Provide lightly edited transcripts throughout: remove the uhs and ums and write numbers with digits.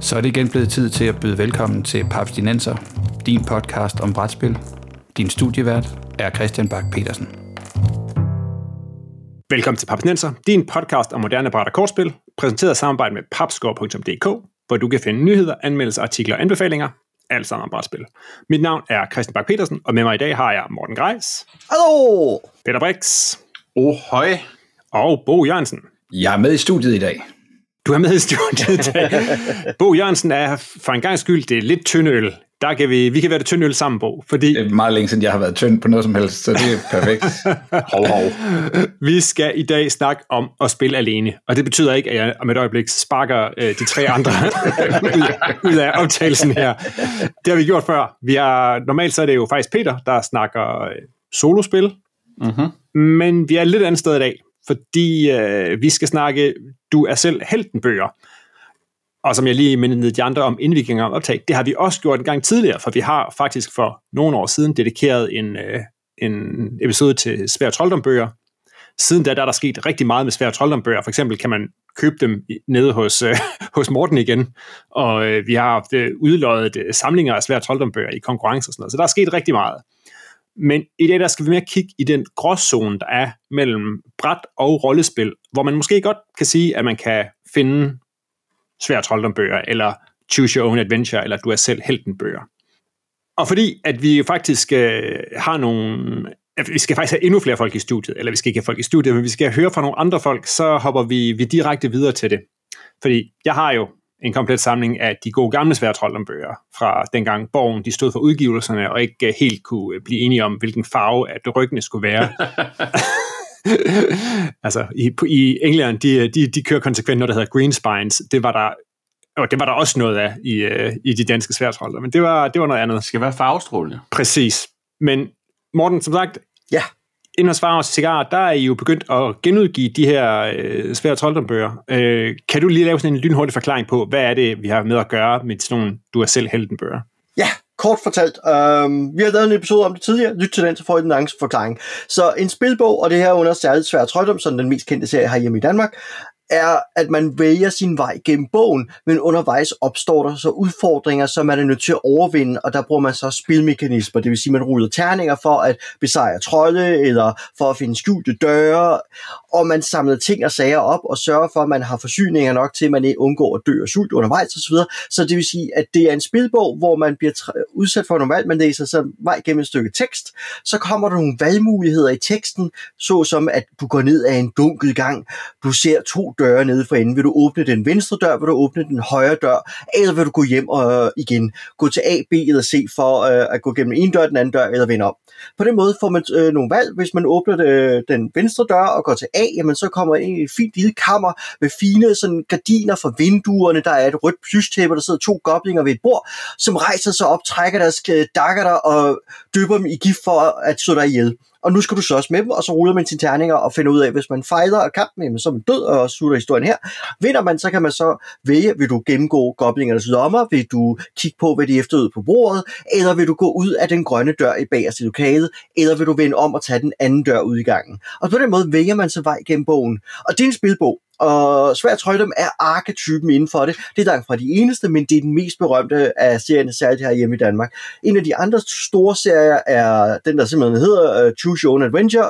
Så er det igen blevet tid til at byde velkommen til Papstinenser, din podcast om brætspil. Din studievært er Christian Bak Petersen. Velkommen til Papstinenser, din podcast om moderne bræt- og kortspil, præsenteret i samarbejde med papscore.dk, hvor du kan finde nyheder, anmeldelser, artikler og anbefalinger, alt sammen om brætspil. Mit navn er Christian Bak Petersen, og med mig i dag har jeg Morten Greis. Hallo! Peter Brix. Hej. Og Bo Jørgensen. Jeg er med i studiet i dag. Du er med i studiet i dag. Bo Jørgensen er for en gang skyld det er lidt tynd øl. Der kan vi kan være det tynd øl sammen, Bo. Fordi Det er meget længe siden, jeg har været tynd på noget som helst, så det er perfekt. Hov. vi skal i dag snakke om at spille alene. Og det betyder ikke, at jeg om et øjeblik sparker de tre andre ud af optagelsen her. Det har vi gjort før. Normalt så er det jo faktisk Peter, der snakker solospil. Mm-hmm. Men vi er et lidt andet sted i dag, fordi vi skal snakke Du er selv helten-bøger. Og som jeg lige mindede de andre om, inden vi gik om optag, det har vi også gjort en gang tidligere, for vi har faktisk for nogle år siden dedikeret en episode til Sværd og Trolddom-bøger. Siden da er der sket rigtig meget med Sværd og Trolddom-bøger. For eksempel kan man købe dem nede hos Morten igen, og vi har haft udløjet samlinger af Sværd og Trolddom-bøger i konkurrence og sådan noget. Så der er sket rigtig meget. Men i dag der skal vi mere kigge i den gråzone, der er mellem bræt og rollespil, hvor man måske godt kan sige, at man kan finde Sværd og Trolddom-bøger, eller Choose Your Own Adventure, eller Du er selv helten-bøger. Og fordi at vi faktisk vi skal faktisk have endnu flere folk i studiet, eller vi skal ikke have folk i studiet, men vi skal høre fra nogle andre folk, så hopper vi direkte videre til det. Fordi jeg har jo en komplet samling af de gode gamle Sværd og Trolddom-bøger, fra dengang Borgen de stod for udgivelserne, og ikke helt kunne blive enige om, hvilken farve at ryggene skulle være. Altså, i England, de kører konsekvent noget, der hedder green spines. Det var der også noget af i de danske sværdtrolder, men det var noget andet. Det skal være farvestrålende. Præcis. Men Morten, som sagt, Ja. inden hos Farve og Cigar, der er I jo begyndt at genudgive de her Sværd og Trolddom-bøger. Kan du lige lave sådan en lynhurtig forklaring på, hvad er det, vi har med at gøre med sådan nogle Du er selv helten-bøger? Ja, kort fortalt. Vi har lavet en episode om det tidligere. Lyt til den, så får I den lange forklaring. Så en spilbog, og det her under særligt Sværd og Trolddom, som den mest kendte serie herhjemme i Danmark, er, at man vælger sin vej gennem bogen, men undervejs opstår der så udfordringer, som man er nødt til at overvinde, og der bruger man så spilmekanismer, det vil sige, man ruller terninger for at besejre trolde, eller for at finde skjulte døre, og man samler ting og sager op, og sørger for, at man har forsyninger nok til, at man ikke undgår at dø og sult undervejs osv. Så det vil sige, at det er en spilbog, hvor man bliver udsat for nogle valg, man læser så vej gennem et stykke tekst, så kommer der nogle valgmuligheder i teksten, såsom at du går ned ad en dunkel gang, du ser 2 døre nede for enden. Vil du åbne den venstre dør, vil du åbne den højre dør, eller vil du gå hjem og igen gå til A, B eller C for at gå gennem en dør, den anden dør, eller vende om. På den måde får man nogle valg. Hvis man åbner den venstre dør og går til A, jamen så kommer ind i et fint lille kammer med fine sådan gardiner for vinduerne. Der er et rødt plystæppe, der sidder 2 goblinger ved et bord, som rejser sig op, trækker deres dakker der og dypper dem i gift for at slå dig ihjel. Og nu skal du slås med dem, og så ruller man sine terninger og finder ud af, hvis man fejler og kampen, så er man død, og slutter historien her. Vinder man, så kan man så vælge, vil du gennemgå goblingernes lommer, vil du kigge på, hvad de efterlod på bordet, eller vil du gå ud af den grønne dør i bagerste lokalet, eller vil du vende om og tage den anden dør ud i gangen. Og på den måde vælger man så vej gennem bogen. Og det er en spilbog. Og Sværd og Trolddom er arketypen inden for det. Det er langt fra de eneste, men det er den mest berømte af serierne, særligt her hjemme i Danmark. En af de andre store serier er den, der simpelthen hedder Choose Your Own Adventure,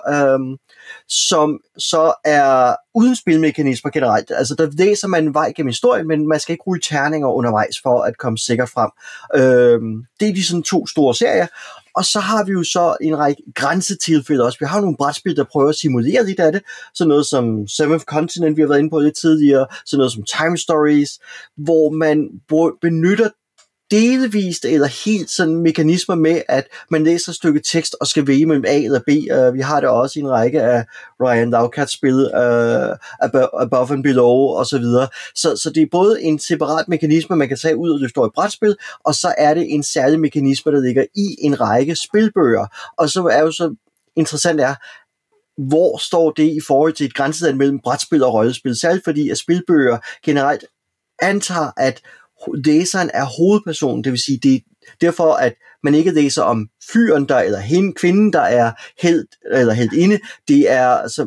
som så er uden spilmekanismer generelt. Altså der læser man en vej gennem historien, men man skal ikke ryge terninger undervejs for at komme sikkert frem. Det er de sådan 2 store serier. Og så har vi jo så en række grænsetilfælde også. Vi har nogle brætspil, der prøver at simulere lidt af det. Sådan noget som Seventh Continent, vi har været inde på lidt tidligere. Sådan noget som Time Stories, hvor man benytter delvist eller helt sådan mekanismer med, at man læser et stykke tekst og skal vælge mellem A eller B. Vi har det også i en række af Ryan Laucats spil, Above and Below og så videre. Så det er både en separat mekanisme, man kan tage ud, og det står i brætspil, og så er det en særlig mekanisme, der ligger i en række spilbøger. Og så er jo så interessant hvor står det i forhold til et grænseland mellem brætspil og rollespil? Særligt fordi at spilbøger generelt antager, at læseren er hovedpersonen, det vil sige, det er derfor, at man ikke læser om fyren der, eller kvinden, der er helt eller heltinde. Det er altså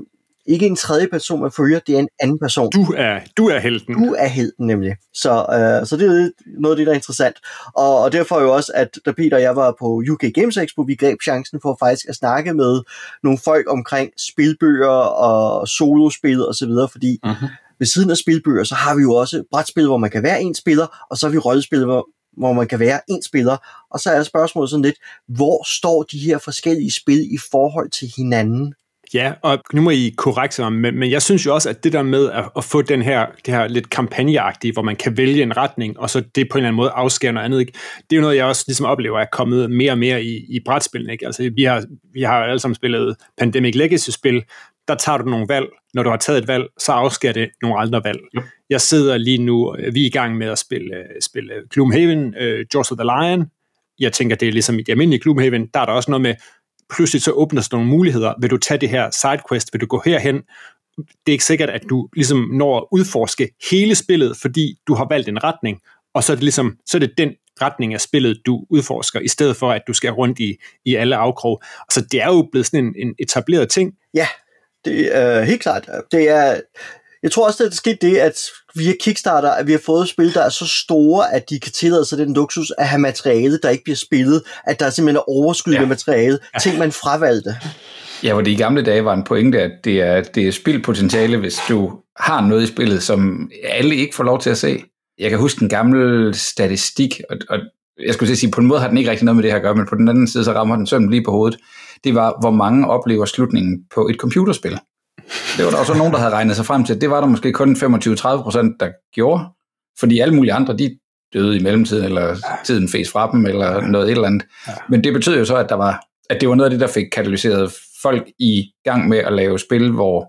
ikke en tredje person, man følger, det er en anden person. Du er helten. Du er helten nemlig. Så det er noget af det, der er interessant. Og derfor jo også, at da Peter og jeg var på UK Games Expo, vi greb chancen for faktisk at snakke med nogle folk omkring spilbøger og solospil og så videre, fordi ved siden af spilbøger, så har vi jo også brætspil, hvor man kan være en spiller, og så har vi rollespil, hvor man kan være en spiller. Og så er spørgsmålet sådan lidt, hvor står de her forskellige spil i forhold til hinanden? Ja, og nu må I korrekte mig, men jeg synes jo også, at det der med at få det her lidt kampagneagtige, hvor man kan vælge en retning, og så det på en eller anden måde afskære noget andet, ikke? Det er jo noget, jeg også ligesom oplever, er kommet mere og mere i brætspilene, ikke? Altså, vi har alle sammen spillet Pandemic Legacy-spil, der tager du nogle valg. Når du har taget et valg, så afskærer det nogle andre valg. Yep. Jeg sidder lige nu, vi er i gang med at spille Gloomhaven, Jaws of the Lion. Jeg tænker, det er ligesom i det almindelige Gloomhaven, der er der også noget med, pludselig så åbner sig nogle muligheder. Vil du tage det her sidequest? Vil du gå herhen? Det er ikke sikkert, at du ligesom når at udforske hele spillet, fordi du har valgt en retning, og så er det den retning af spillet, du udforsker, i stedet for, at du skal rundt i alle afkrog. Så det er jo blevet sådan en etableret ting. Ja, det er helt klart. Jeg tror også, at det skete det, at via Kickstarter, at vi har fået spil, der er så store, at de kan tillade sig den luksus at have materiale, der ikke bliver spillet, at der er simpelthen overskud med materiale, ting man fravalgte. Ja, hvor det i gamle dage var en pointe, at det er spildpotentiale, hvis du har noget i spillet, som alle ikke får lov til at se. Jeg kan huske en gammel statistik, og jeg skulle sige, på en måde har den ikke rigtig noget med det her at gøre, men på den anden side, så rammer den sømmen lige på hovedet. Det var, hvor mange oplever slutningen på et computerspil. Det var der også nogen, der havde regnet sig frem til. Det var der måske kun 25-30%, der gjorde, fordi alle mulige andre, de døde i mellemtiden, eller tiden fes fra dem, eller noget et eller andet. Men det betød jo så, at det var noget af det, der fik katalyseret folk i gang med at lave spil, hvor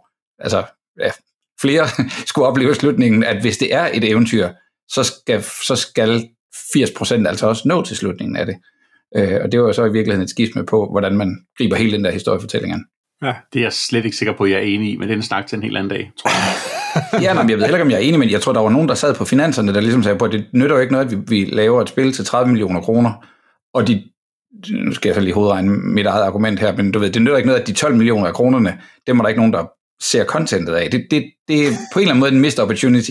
flere skulle opleve slutningen, at hvis det er et eventyr, så skal 80% altså også nå til slutningen af det. Og det var jo så i virkeligheden et skisme på, hvordan man griber hele den der historiefortællingen. Ja, det er jeg slet ikke sikker på, at jeg er enig i, men det er en snak til en helt anden dag, tror jeg. Jeg ved heller ikke, om jeg er enig, men jeg tror, der var nogen, der sad på finanserne, der ligesom sagde på, at det nytter jo ikke noget, at vi laver et spil til 30 millioner kroner, og nu skal jeg så lige hovedregne mit eget argument her, men du ved, det nytter ikke noget, at de 12 millioner af kronerne, dem er der ikke nogen, der ser contentet af. Det er på en eller anden måde en missed opportunity.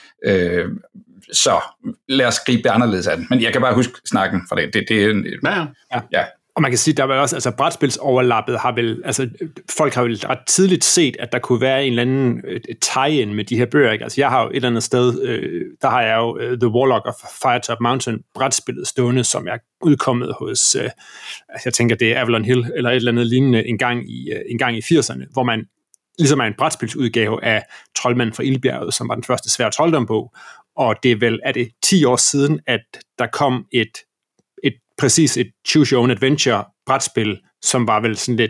Så lad os gribe det anderledes af den. Men jeg kan bare huske snakken fra det. Ja. Og man kan sige, der var også, altså brætspilsoverlappet har vel, altså folk har vel ret tidligt set, at der kunne være en eller anden tie-in med de her bøger, ikke? Altså jeg har jo et eller andet sted, der har jeg jo The Warlock of Firetop Mountain brætspillet stående, som er udkommet hos, jeg tænker det er Avalon Hill, eller et eller andet lignende en gang i 80'erne, hvor man ligesom er en brætspilsudgave af Troldmanden fra Ildbjerget, som var den første svære trolddombog, og det er det 10 år siden, at der kom et Choose Your Own Adventure brætspil, som var vel sådan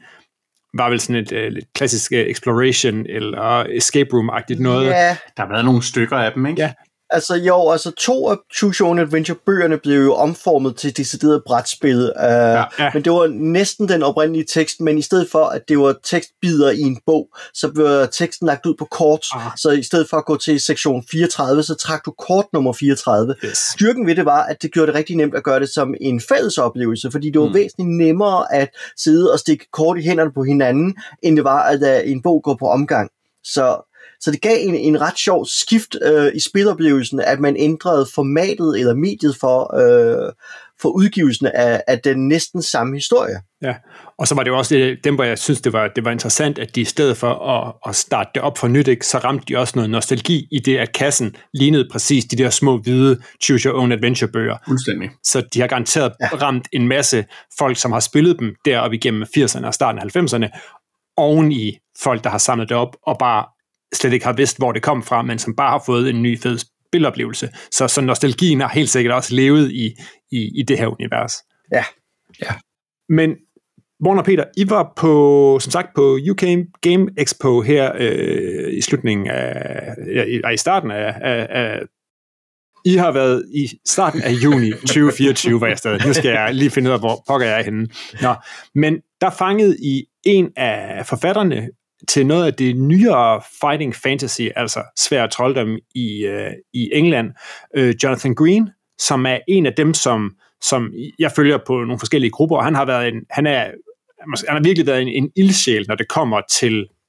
lidt klassisk exploration eller escape room-agtigt noget. Ja. Der har været nogle stykker af dem, ikke? Ja. Altså 2 af Choose Your Own Adventure-bøgerne blev jo omformet til decideret brætspil, men det var næsten den oprindelige tekst, men i stedet for, at det var tekstbider i en bog, så blev teksten lagt ud på kort, så i stedet for at gå til sektion 34, så trak du kort nummer 34. Yes. Styrken ved det var, at det gjorde det rigtig nemt at gøre det som en fælles oplevelse, fordi det var væsentligt nemmere at sidde og stikke kort i hænderne på hinanden, end det var at lade en bog gå på omgang. Så det gav en ret sjov skift i spiloplevelsen, at man ændrede formatet eller mediet for udgivelsen af den næsten samme historie. Ja, og så var det jo også dem, hvor jeg synes, det var interessant, at de i stedet for at starte det op for nyt, ikke, så ramte de også noget nostalgi i det, at kassen lignede præcis de der små hvide Choose Your Own Adventure-bøger. Fuldstændig. Så de har garanteret ramt en masse folk, som har spillet dem deroppe igennem 80'erne og starten af 90'erne, oven i folk, der har samlet det op og bare slet ikke har vidst, hvor det kom fra, men som bare har fået en ny fed spiloplevelse. Så nostalgien har helt sikkert også levet i det her univers. Ja. Men Morten og Peter, I var som sagt på UK Game Expo her i slutningen i starten af I har været i starten af juni 2024, var jeg stadig. Nu skal jeg lige finde ud af, hvor pokker jeg er henne. Nå, men der fangede I en af forfatterne til noget af det nyere fighting fantasy, altså svær trolddom i England, Jonathan Green, som er en af dem, som jeg følger på nogle forskellige grupper, og han har virkelig været en ildsjæl, når det kommer til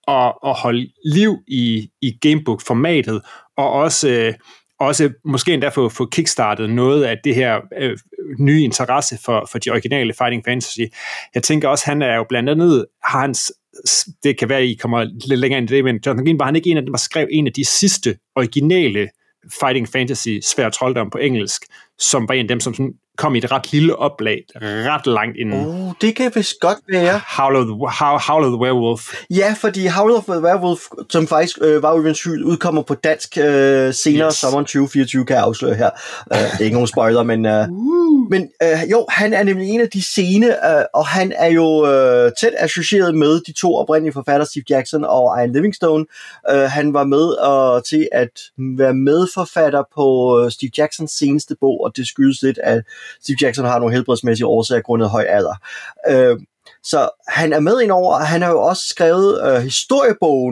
at holde liv i gamebook-formatet, og også måske endda få kickstartet noget af det her nye interesse for de originale Fighting Fantasy. Jeg tænker også, han er jo blandt andet, det kan være, I kommer lidt længere ind i det, men Jonathan Green var han ikke en af dem, der skrev en af de sidste originale Fighting Fantasy Sværd Trolddom på engelsk, som var en af dem, som sådan kom i et ret lille oplag, ret langt inden. Det kan vist godt være. Howl of the Werewolf. Ja, fordi Howl of the Werewolf, som faktisk var Ulvens Hyl, udkommer på dansk senere sommeren 2024, kan jeg afsløre her. Det er ikke nogen spoiler, men jo, han er nemlig en af de sene, og han er jo tæt associeret med de to oprindelige forfattere, Steve Jackson og Ian Livingstone. Han var med til at være medforfatter på Steve Jacksons seneste bog, og det skyldes lidt, at Steve Jackson har nogle helbredsmæssige årsager grundet høj alder. Så han er med indover, og han har jo også skrevet historiebogen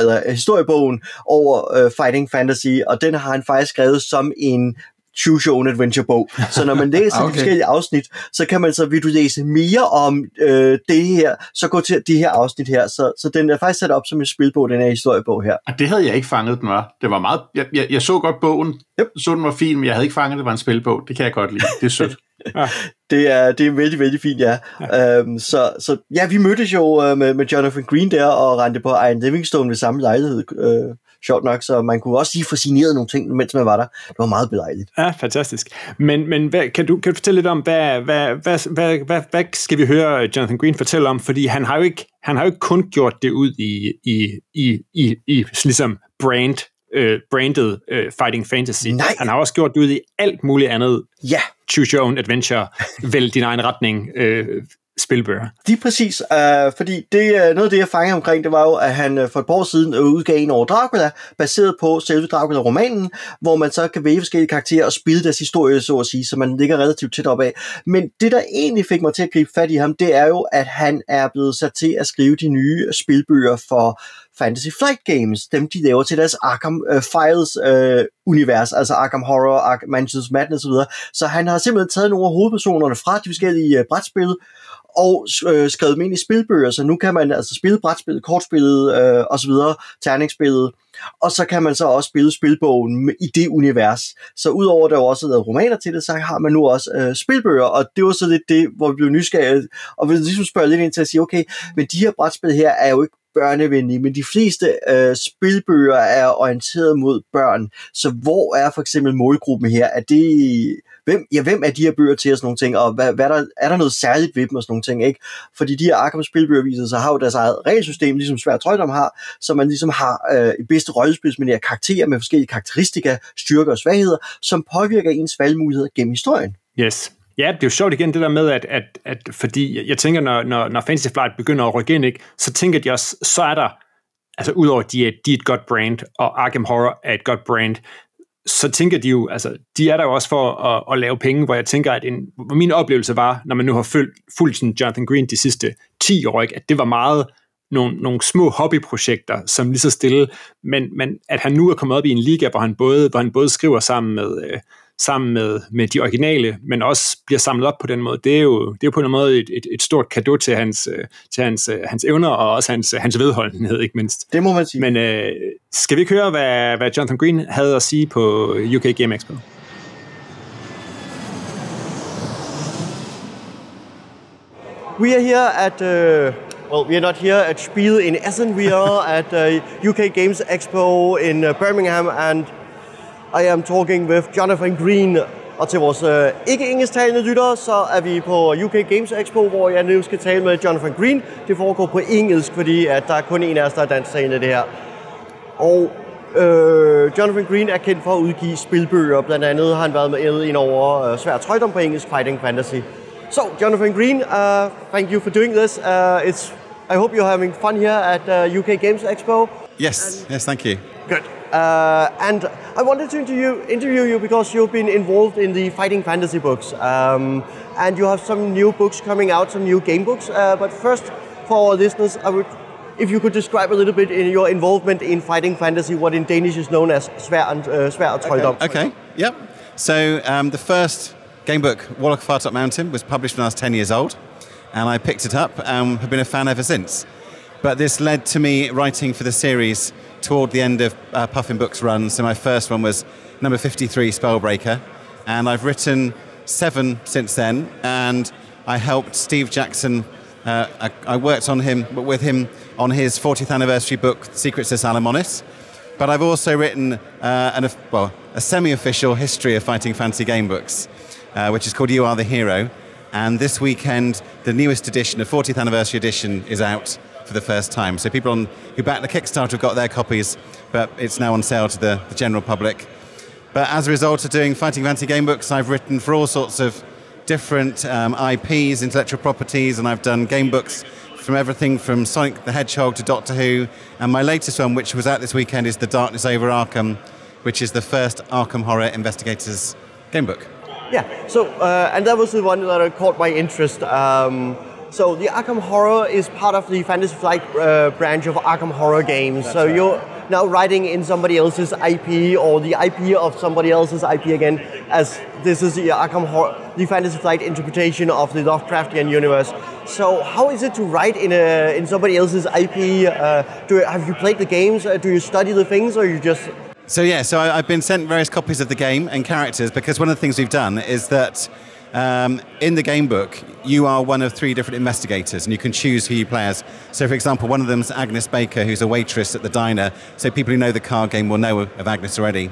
over Fighting Fantasy, og den har han faktisk skrevet som en Choose Your Own Adventure bog. Så når man læser de forskellige afsnit, så kan man så, vil du læse mere om det her, så gå til det her afsnit her. Så den er faktisk sat op som en spilbog, den her historiebog her. Og det havde jeg ikke fanget, den var. Det var meget, jeg så godt bogen, så den var fin, men jeg havde ikke fanget, det var en spilbog. Det kan jeg godt lide. Det er sødt. Ja. Det er vældig, vældig fint, ja. Så ja, vi mødtes jo med Jonathan Green der, og rendte på Ian Livingstone ved samme lejlighed. Sjovt nok, så man kunne også lige få signeret nogle ting, mens man var der. Det var meget belejligt. Ja, fantastisk. Men kan du fortælle lidt om, hvad skal vi høre Jonathan Green fortælle om? Fordi han har jo ikke kun gjort det ud i ligesom branded Fighting Fantasy. Nej. Han har også gjort det ud i alt muligt andet. Ja. Choose Your Own Adventure, vælg din egen retning, spilbøger. Det er præcis, fordi noget af det, jeg fangede omkring, det var jo, at han for et par år siden udgav en over Dracula, baseret på selve Dracula-romanen, hvor man så kan vælge forskellige karakterer og spille deres historie, så at sige, så man ligger relativt tæt op af. Men det, der egentlig fik mig til at gribe fat i ham, det er jo, at han er blevet sat til at skrive de nye spilbøger for Fantasy Flight Games, dem de laver til deres Arkham Files univers, altså Arkham Horror, Arkham Mansions Madness osv. Så han har simpelthen taget nogle af hovedpersonerne fra de forskellige brætspil, og skrevet dem ind i spilbøger, så nu kan man altså spille brætspillet, kortspillet osv., terningsspillet, og så kan man så også spille spilbogen i det univers. Så udover der også er lavet romaner til det, så har man nu også spilbøger, og det var så lidt det, hvor vi blev nysgerrige, og vi ligesom spørger lidt ind til at sige, okay, men de her brætspil her er jo ikke børnevenlige, men de fleste spilbøger er orienteret mod børn, så hvor er for eksempel målgruppen her? Er det hvem er de her bøger til og sådan nogle ting, og er der noget særligt ved dem og sådan nogle ting, ikke? Fordi de her Arkham spilbøger viser sig, har jo deres eget regelsystem, ligesom Sværd Trolddom har, så man ligesom har et bedste rollespilsmæssige karakterer med forskellige karakteristika, styrker og svagheder, som påvirker ens valgmuligheder gennem historien. Yes. Ja, det er jo sjovt igen det der med, at fordi jeg tænker, når Fantasy Flight begynder at rykke ind, ikke, så tænker de også, så er der, altså udover de er et godt brand, og Arkham Horror er et godt brand, så tænker de jo, altså de er der jo også for at lave penge, hvor jeg tænker, at min oplevelse var, når man nu har fulgt sådan Jonathan Green de sidste 10 år, ikke, at det var meget nogle små hobbyprojekter, som lige så stille, men at han nu er kommet op i en liga, hvor han både skriver sammen med de originale, men også bliver samlet op på den måde. Det er jo på en måde et stort cadeau til hans evner, og også hans vedholdenhed, ikke mindst. Det må man sige. Men skal vi ikke høre, hvad Jonathan Green havde at sige på UK Game Expo? We are here at we are not here at Spiel in Essen. We are at UK Games Expo in Birmingham, and I am talking with Jonathan Green. Og til vores ikke engelsktalende lyttere, så er vi på UK Games Expo, hvor jeg nu skal tale med Jonathan Green. Det foregår på engelsk, fordi at der er kun en af os, der er dansktalende det her. Og Jonathan Green er kendt for at udgive spilbøger. Blandt andet har han været med ind over Sværd Trolddom på engelsk, Fighting Fantasy. So, Jonathan Green, thank you for doing this. I hope you're having fun here at UK Games Expo. Yes, thank you. Good. And I wanted to interview you because you've been involved in the Fighting Fantasy books. And you have some new books coming out, some new game books. But first, for our listeners, if you could describe a little bit in your involvement in Fighting Fantasy, what in Danish is known as Sværd Trolddom. Okay, yep. So the first game book, Warlock of Far Top Mountain, was published when I was 10 years old, and I picked it up and have been a fan ever since. But this led to me writing for the series toward the end of Puffin Books' run. So my first one was number 53, Spellbreaker. And I've written 7 since then. And I helped Steve Jackson. I worked with him on his 40th anniversary book, Secrets of Salamonis. But I've also written a semi-official history of fighting fantasy game books, which is called You Are the Hero. And this weekend, the newest edition, the 40th anniversary edition, is out for the first time. So people who backed the Kickstarter have got their copies, but it's now on sale to the general public. But as a result of doing fighting fantasy game books, I've written for all sorts of different IPs, intellectual properties, and I've done game books from everything from Sonic the Hedgehog to Doctor Who. And my latest one, which was out this weekend, is The Darkness Over Arkham, which is the first Arkham Horror Investigators game book. Yeah, so, and that was the one that caught my interest. So the Arkham Horror is part of the Fantasy Flight branch of Arkham Horror Games. That's so right. You're now writing in somebody else's IP or the IP of somebody else's IP again, as this is the Arkham Horror, the Fantasy Flight interpretation of the Lovecraftian universe. So how is it to write in somebody else's IP? Have you played the games? Do you study the things, or you just... So I've been sent various copies of the game and characters, because one of the things we've done is that in the game book, you are one of 3 different investigators, and you can choose who you play as. So, for example, one of them is Agnes Baker, who's a waitress at the diner. So people who know the card game will know of Agnes already.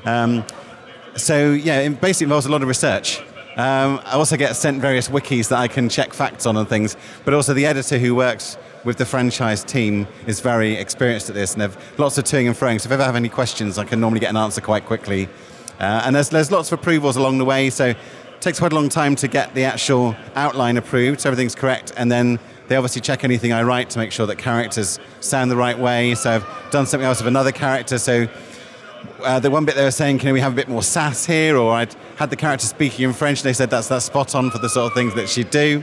It basically involves a lot of research. I also get sent various wikis that I can check facts on and things, but also the editor who works with the franchise team is very experienced at this, and have lots of toing and froing. So if I ever have any questions, I can normally get an answer quite quickly. And there's lots of approvals along the way, so it takes quite a long time to get the actual outline approved, so everything's correct, and then they obviously check anything I write to make sure that characters sound the right way. So I've done something else with another character, so the one bit they were saying, can we have a bit more sass here? Or I'd had the character speaking in French, and they said that's spot on for the sort of things that she'd do.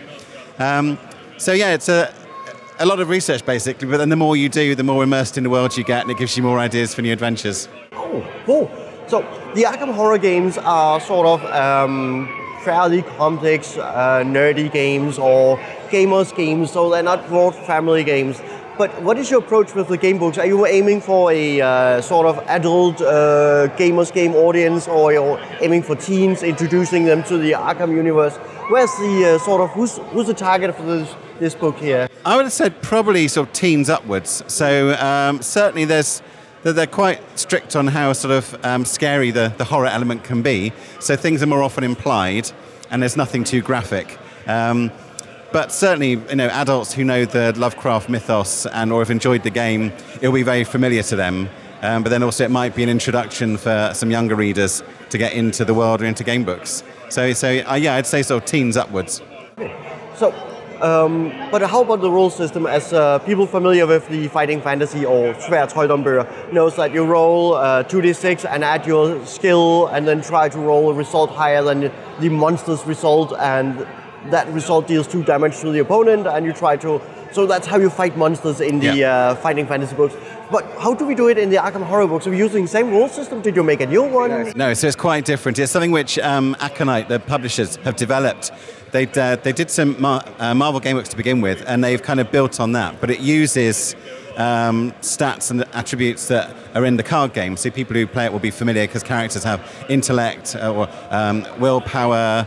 It's a lot of research, basically, but then the more you do, the more immersed in the world you get, and it gives you more ideas for new adventures. Oh, cool. So the Arkham Horror games are sort of fairly complex, nerdy games or gamers games, so they're not broad family games. But what is your approach with the game books? Are you aiming for a sort of adult gamers game audience, or you're aiming for teens, introducing them to the Arkham universe? Where's the who's the target for this book here? I would have said probably sort of teens upwards. So certainly they're quite strict on how sort of scary the horror element can be. So things are more often implied, and there's nothing too graphic. But certainly, adults who know the Lovecraft mythos or have enjoyed the game, it'll be very familiar to them. But then also it might be an introduction for some younger readers to get into the world or into game books. So I'd say sort of teens upwards. So, but how about the rule system? As people familiar with the fighting fantasy or Svær Troldomsbøger knows that you roll 2d6 and add your skill, and then try to roll a result higher than the monster's result, and that result deals 2 damage to the opponent, and you try to... So that's how you fight monsters in the fighting fantasy books. But how do we do it in the Arkham Horror books? Are we using the same rule system? Did you make a new one? No, so it's quite different. It's something which Aconite, the publishers, have developed. They did some Marvel game books to begin with, and they've kind of built on that. But it uses stats and attributes that are in the card game. So people who play it will be familiar, because characters have intellect or willpower,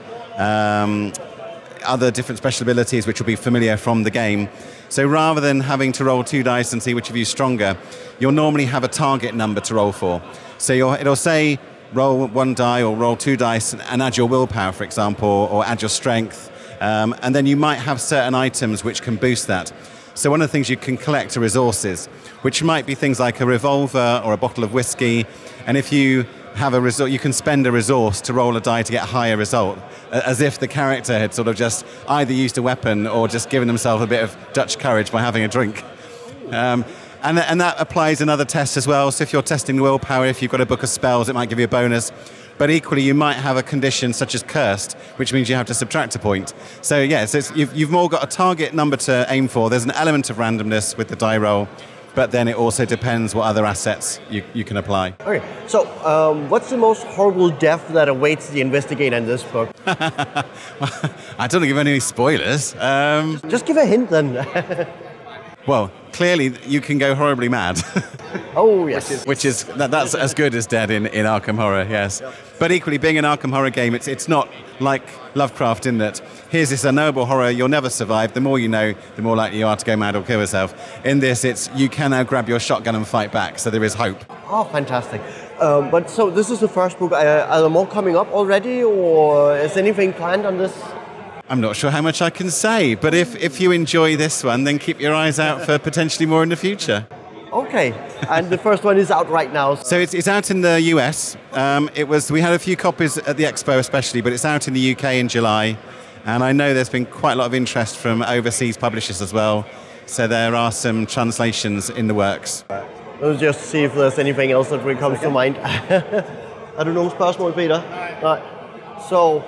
other different special abilities which will be familiar from the game. So rather than having to roll 2 dice and see which of you is stronger, you'll normally have a target number to roll for. So it'll say roll 1 die or roll 2 dice and add your willpower, for example, or add your strength. And then you might have certain items which can boost that. So one of the things you can collect are resources, which might be things like a revolver or a bottle of whiskey. And if you have a result, you can spend a resource to roll a die to get a higher result, as if the character had sort of just either used a weapon or just given himself a bit of Dutch courage by having a drink. And that applies in other tests as well. So if you're testing willpower, if you've got a book of spells, it might give you a bonus. But equally, you might have a condition such as cursed, which means you have to subtract a point. So you've more got a target number to aim for. There's an element of randomness with the die roll, but then it also depends what other assets you can apply. Okay, so what's the most horrible death that awaits the investigator in this book? I don't want to give any spoilers. Just give a hint then. Well, clearly you can go horribly mad. Oh, yes. That's as good as dead in Arkham Horror, yes. But equally, being an Arkham Horror game, it's not like Lovecraft in that here's this unknowable horror, you'll never survive. The more you know, the more likely you are to go mad or kill yourself. In this, it's you can now grab your shotgun and fight back, so there is hope. Oh, fantastic. But so this is the first book. Are there more coming up already, or is anything planned on this? I'm not sure how much I can say, but if you enjoy this one, then keep your eyes out for potentially more in the future. Okay, and the first one is out right now. So it's out in the US. We had a few copies at the Expo especially, but it's out in the UK in July. And I know there's been quite a lot of interest from overseas publishers as well. So there are some translations in the works. Let's just see if there's anything else that comes to mind. Er du nogle spørgsmål, Peter? Nej. So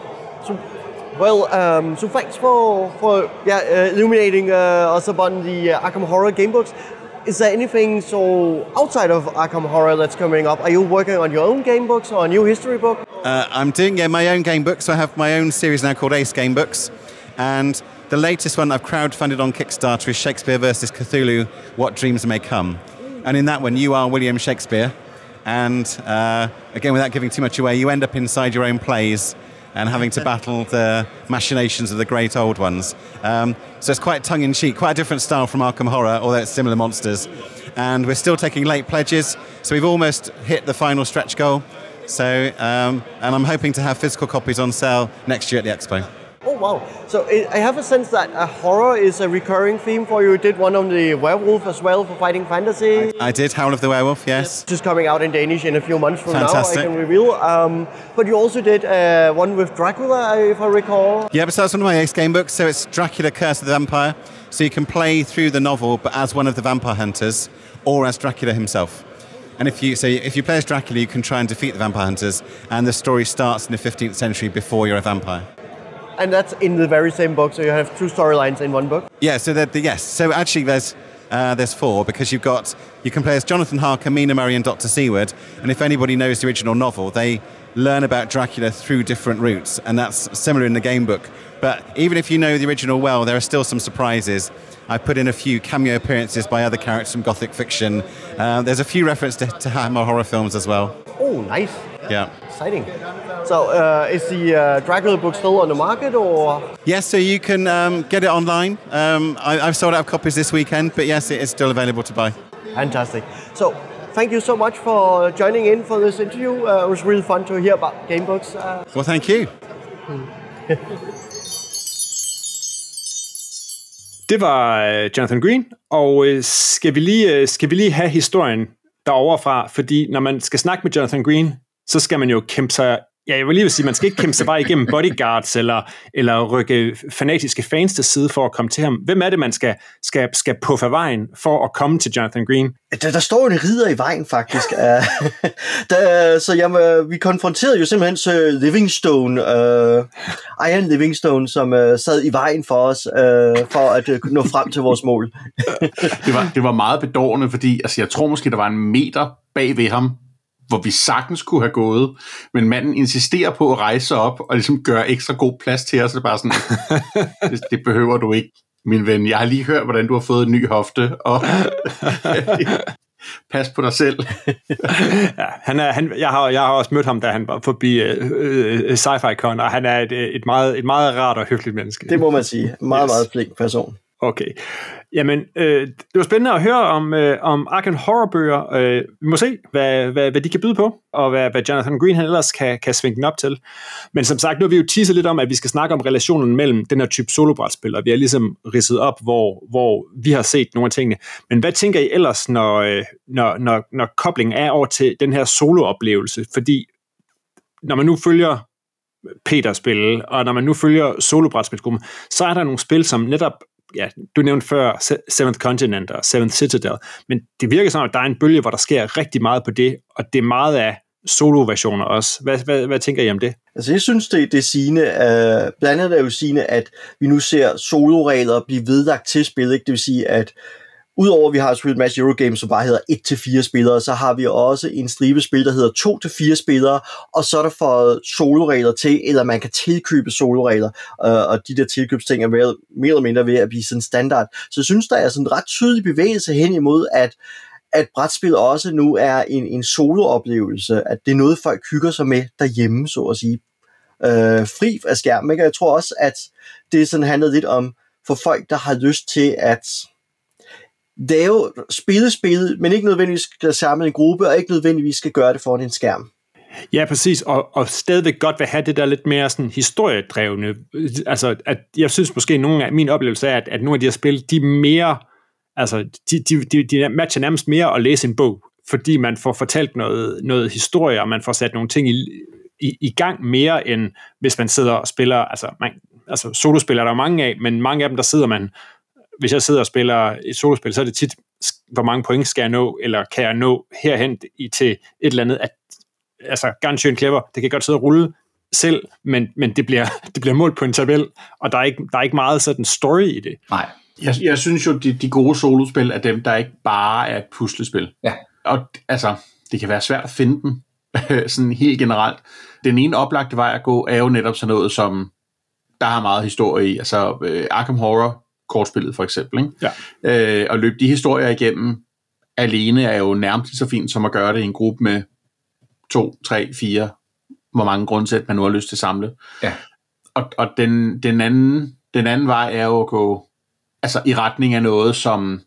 thanks for illuminating us upon the Arkham Horror game books. Is there anything outside of Arkham Horror that's coming up? Are you working on your own game books or a new history book? I'm doing my own game books. So I have my own series now called Ace Game Books. And the latest one I've crowdfunded on Kickstarter is Shakespeare vs. Cthulhu, What Dreams May Come. And in that one, you are William Shakespeare. And again, without giving too much away, you end up inside your own plays and having to battle the machinations of the great old ones. So it's quite tongue-in-cheek, quite a different style from Arkham Horror, although it's similar monsters. And we're still taking late pledges, so we've almost hit the final stretch goal. So, and I'm hoping to have physical copies on sale next year at the Expo. Oh, wow. So I have a sense that horror is a recurring theme for you. You did one on the werewolf as well for Fighting Fantasy. I did Howl of the Werewolf, yes. Just coming out in Danish in a few months from Fantastic. now, I can reveal. But you also did one with Dracula, if I recall. Yeah, but that's one of my Ace Game books. So it's Dracula, Curse of the Vampire. So you can play through the novel, but as one of the vampire hunters, or as Dracula himself. And if you play as Dracula, you can try and defeat the vampire hunters, and the story starts in the 15th century before you're a vampire. And that's in the very same book, so you have two storylines in one book? Yeah, so yes. So actually there's four, because you can play as Jonathan Harker, Mina Murray and Dr. Seward, and if anybody knows the original novel, they learn about Dracula through different routes, and that's similar in the game book. But even if you know the original well, there are still some surprises. I put in a few cameo appearances by other characters from Gothic fiction. There's a few references to Hammer horror films as well. Oh, nice. Yeah. Exciting. So is the Dracula book still on the market, or? Yes, so you can get it online. I've sold out copies this weekend, but yes, it is still available to buy. Fantastic. So thank you so much for joining in for this interview. It was really fun to hear about game books. Well, thank you. Det var Jonathan Green, og skal vi lige have historien derovre fra, fordi når man skal snakke med Jonathan Green, så skal man jo kæmpe sig, jeg vil lige vil sige, man skal ikke kæmpe sig bare igennem bodyguards, eller rykke fanatiske fans til side for at komme til ham. Hvem er det, man skal puffe vejen for at komme til Jonathan Green? Der står jo en ridder i vejen, faktisk. Vi konfronterede jo simpelthen Sir Livingstone, Ian Livingstone, som sad i vejen for os, for at nå frem til vores mål. det var meget bedårende, fordi jeg tror måske, der var en meter bag ved ham, hvor vi sagtens kunne have gået, men manden insisterer på at rejse sig op og ligesom gøre ekstra god plads til os. Det er bare sådan, det behøver du ikke, min ven. Jeg har lige hørt, hvordan du har fået en ny hofte, og pas på dig selv. Ja, jeg har også mødt ham, da han var forbi Sci-Fi-Con, og han er et meget rart og hyggeligt menneske. Det må man sige. Meget flink person. Okay. Jamen, det var spændende at høre om Arkham Horror-bøger. Vi må se, hvad de kan byde på, og hvad Jonathan Green ellers kan svinge den op til. Men som sagt, nu har vi jo teaset lidt om, at vi skal snakke om relationen mellem den her type solobrætspil, og vi har ligesom ridset op, hvor vi har set nogle af tingene. Men hvad tænker I ellers, når koblingen er over til den her solooplevelse? Fordi når man nu følger Peter spille, og når man nu følger solobrætspilsgruppen, så er der nogle spil, som netop, ja, du nævnte før Seventh Continent og Seventh Citadel, men det virker som, at der er en bølge, hvor der sker rigtig meget på det, og det er meget af solo-versioner også. Hvad tænker I om det? Altså jeg synes, det er sigende, blandt andet er jo sigende, at vi nu ser solo-regler blive vedlagt til spil, ikke? Det vil sige, at Udover at vi har Super Smash Eurogame, som bare hedder 1-4 spillere, så har vi også en stribe spil, der hedder 2-4 spillere, og så er der fået soloregler til, eller man kan tilkøbe soloregler, og de der tilkøbsting er mere eller mindre ved at blive sådan standard. Så jeg synes, der er sådan en ret tydelig bevægelse hen imod, at brætspil også nu er en solooplevelse, at det er noget, folk hygger sig med derhjemme, så at sige, fri af skærmen. Ikke? Og jeg tror også, at det sådan handler lidt om, for folk, der har lyst til at det er jo spille, men ikke nødvendigvis skal samle en gruppe, og ikke nødvendigvis skal gøre det foran en skærm. Ja, præcis, og stadigvæk godt vil have det der lidt mere sådan historiedrevne. Altså, at jeg synes måske, nogle af mine oplevelser er, at nogle af de her spil, de er mere, altså, de matcher nærmest mere at læse en bog, fordi man får fortalt noget historie, og man får sat nogle ting i gang mere, end hvis man sidder og spiller, altså solospil er der jo mange af, men mange af dem, der sidder man. Hvis jeg sidder og spiller et solospil, så er det tit, hvor mange point skal jeg nå, eller kan jeg nå herhen til et eller andet, altså ganske clever, det kan godt sidde og rulle selv, men det bliver målt på en tabel, og der er ikke meget sådan story i det. Nej. Jeg synes jo, de gode solospil er dem, der ikke bare er et puslespil. Ja. Og altså, det kan være svært at finde dem, sådan helt generelt. Den ene oplagte vej at gå, er jo netop sådan noget, som der har meget historie i, altså Arkham Horror, kortspillet for eksempel, ikke? Ja. Og løbe de historier igennem alene er jo nærmest så fint som at gøre det i en gruppe med 2, 3, 4, hvor mange grundsæt man nu har lyst til at samle. Ja. Og den anden vej er jo at gå altså i retning af noget, som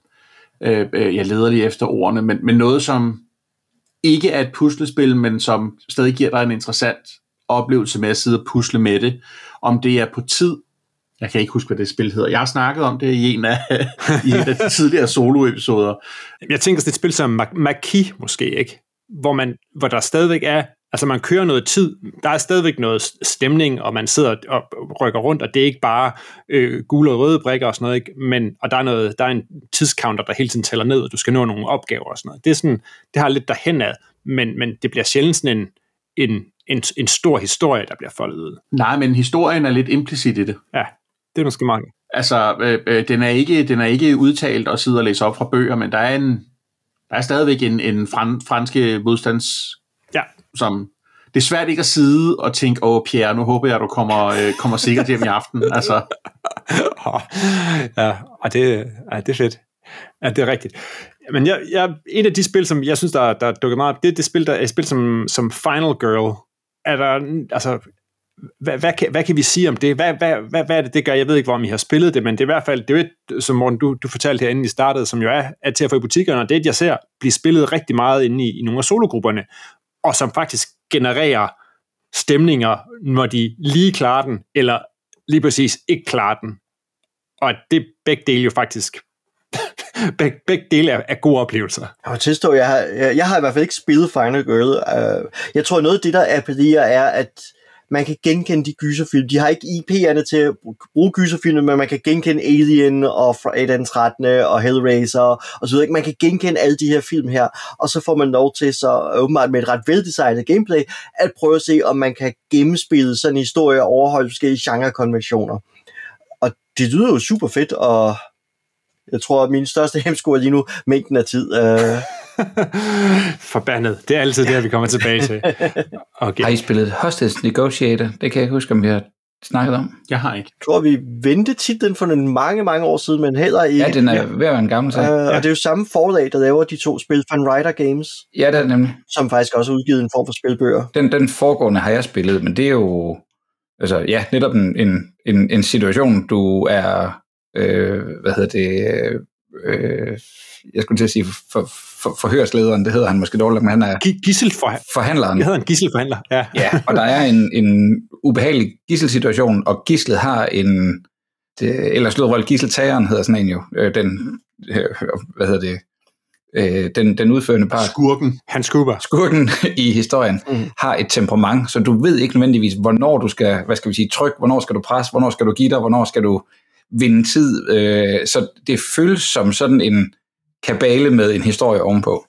jeg leder lige efter ordene, men noget, som ikke er et puslespil, men som stadig giver dig en interessant oplevelse med at sidde og pusle med det. Om det er på tid. Jeg kan ikke huske, hvad det spil hedder. Jeg har snakket om det i en af de tidligere solo-episoder. Jeg tænker, det er et spil som Maki måske, ikke? Hvor der stadigvæk er, altså man kører noget tid, der er stadigvæk noget stemning, og man sidder og rykker rundt, og det er ikke bare gule og røde brikker og sådan noget, ikke? Men, og der er en tidscounter, der hele tiden tæller ned, og du skal nå nogle opgaver og sådan noget. Det er sådan, det har lidt derhenad, men det bliver sjældent sådan en stor historie, der bliver foldet ud. Nej, men historien er lidt implicit i det. Ja. Det er måske mange. Altså, den er ikke udtalt og sidder og læser op fra bøger, men der er stadigvæk en franske modstands, som det er svært ikke at sidde og tænke, Pierre, nu håber jeg, du kommer sikkert hjem i aften. Altså. Ja, og det er fedt. Ja, det er rigtigt. Men en af de spil, som jeg synes, der dukker meget op, det er det spil, der er et spil som Final Girl. Er der, altså, hvad kan vi sige om det? Hvad er det gør? Jeg ved ikke, hvor I har spillet det, men det er i hvert fald, det er jo et, som Morten, du fortalte her inden I startede, som jo er til at få i butikkerne, og det jeg ser blive spillet rigtig meget inde i nogle af sologrupperne, og som faktisk genererer stemninger, når de lige klarer den, eller lige præcis ikke klarer den. Og det begge dele jo faktisk begge dele er gode oplevelser. Jeg må tilstå, jeg har i hvert fald ikke spillet Final Girl. Jeg tror, noget af det, der appellerer, er, at man kan genkende de gyserfilm. De har ikke IP'erne til at bruge gyserfilm, men man kan genkende Alien og Friday den 13. og Hellraiser og så videre. Man kan genkende alle de her film her, og så får man lov til så åbenbart med et ret veldesignet gameplay at prøve at se, om man kan gennemspille sådan en historie og overholde forskellige genrekonventioner. Og det lyder jo super fedt, og jeg tror, at min største hemsko er lige nu mængden af tid. Forbandet. Det er altid det, vi kommer tilbage til. Okay. Har I spillet Hostage Negotiator? Det kan jeg ikke huske, om vi har snakket om. Jeg har ikke. Jeg tror, vi vendte titlen for mange, mange år siden, men heller ikke. Ja, den er ved at være en gammel sag. Og det er jo samme forlag, der laver de to spil, Fan Writer Games. Ja, det er nemlig. Som faktisk også har udgivet en form for spilbøger. Den foregående har jeg spillet, men det er jo altså, ja, netop en situation, du er jeg skulle til at sige forhørslederen, det hedder han måske dårligt, men han er gisselforhandleren. Jeg hedder en gisselforhandler, ja. Ja, og der er en ubehagelig gisselsituation, og gislet har eller slået gisseltageren hedder sådan en jo, den udførende part. Skurken i historien har et temperament, så du ved ikke nødvendigvis, hvornår du skal, trykke, hvornår skal du presse, hvornår skal du give dig, hvornår skal du vinde tid, så det føles som sådan en kabale med en historie ovenpå.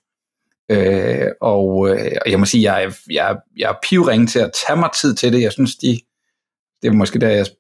Og jeg må sige, jeg er pivringe til at tage mig tid til det. Jeg synes, det er måske der, jeg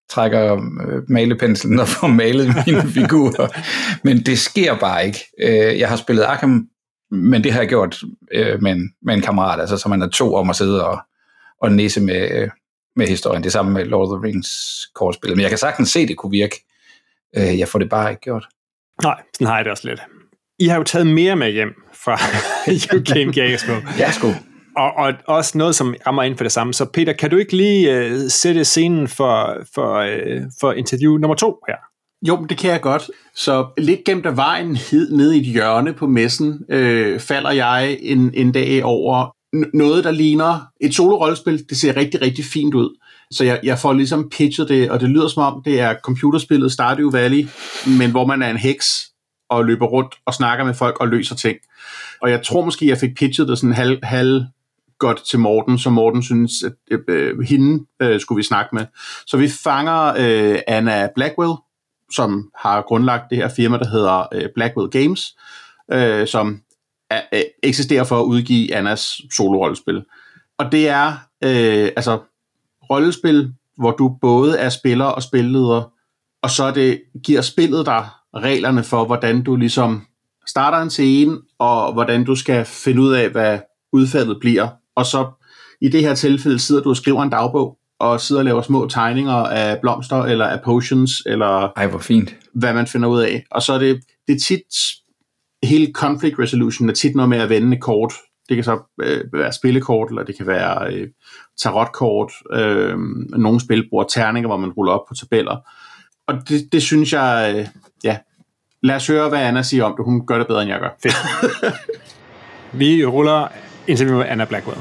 trækker malepenslen og får malet mine figurer. Men det sker bare ikke. Jeg har spillet Arkham, men det har jeg gjort med en kammerat, altså så man er 2 om at sidde og nisse med historien. Det samme med Lord of the Rings kortspillet. Men jeg kan sagtens se, det kunne virke. Jeg får det bare ikke gjort. Nej, sådan har jeg det også lidt. I har jo taget mere med hjem fra UK Games på. Ja, sgu. Og også noget, som rammer ind for det samme. Så Peter, kan du ikke lige sætte scenen for interview nummer 2 her? Jo, det kan jeg godt. Så lidt gemt af vejen nede i et hjørne på messen, falder jeg en dag over noget, der ligner et solo-rollespil. Det ser rigtig, rigtig fint ud. Så jeg får ligesom pitchet det, og det lyder som om, det er computerspillet Stardew Valley, men hvor man er en heks og løber rundt og snakker med folk og løser ting. Og jeg tror måske, jeg fik pitchet det sådan halv godt til Morten, så Morten synes, at hende skulle vi snakke med. Så vi fanger Anna Blackwell, som har grundlagt det her firma, der hedder Blackwell Games, som eksisterer for at udgive Annas solo-rollespil. Og det er rollespil, hvor du både er spiller og spilleder, og så giver spillet dig reglerne for, hvordan du ligesom starter en scene, og hvordan du skal finde ud af, hvad udfaldet bliver. Og så i det her tilfælde sidder du og skriver en dagbog, og sidder og laver små tegninger af blomster, eller af potions, eller Ej, hvor fint. Hvad man finder ud af. Og så er det tit, hele conflict resolution er tit noget med at vende et kort. Det kan så være spillekort, eller det kan være tarotkort. Nogle spil bruger terninger, hvor man ruller op på tabeller. Og det synes jeg, lad os høre, hvad Anna siger om det. Hun gør det bedre, end jeg gør. Fedt. Vi ruller interview med Anna Blackwell.